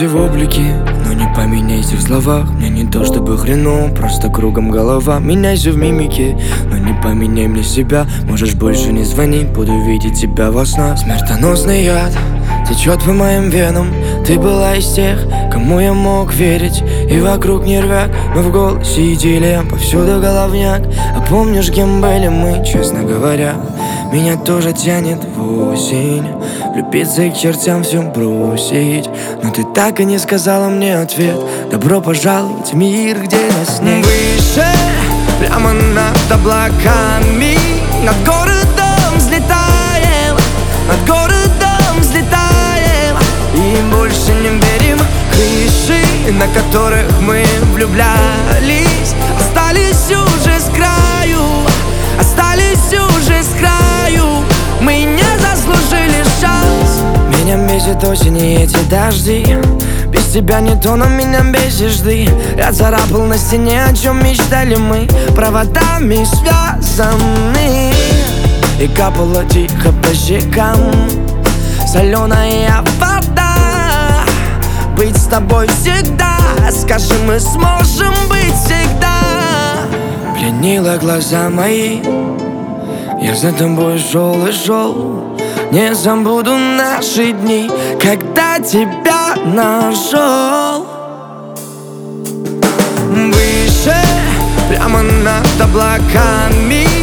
поменяйся в облике, но не поменяйся в словах. Мне не то чтобы хреново, просто кругом голова. Меняйся в мимике, но не поменяй мне себя. Можешь больше не звонить, буду видеть тебя во снах. Смертоносный яд течет по моим венам. Ты была из тех, кому я мог верить. И вокруг нервяк, но в голосе идиллия, повсюду головняк. А помнишь, кем были мы, честно говоря? Меня тоже тянет в осень, влюбиться и к чертям все бросить. Но ты так и не сказала мне ответ. Добро пожаловать в мир, где нас нет. Выше, прямо над облаками, над городом взлетаем, над городом взлетаем. И больше не верим. Крыши, на которых мы влюблялись, остались уже с краю, остались уже с краю. Мы не заслужили шанс. Меня бесит осень и эти дожди. Без тебя не то, но меня бесишь ты. Я царапал на стене, о чем мечтали мы, проводами связаны. И капала тихо по щекам соленая вода. Быть с тобой всегда, скажи, мы сможем быть всегда. Пленила глаза мои, я за тобой шел и шел. Не забуду наши дни, когда тебя нашел. Выше, прямо над облаками,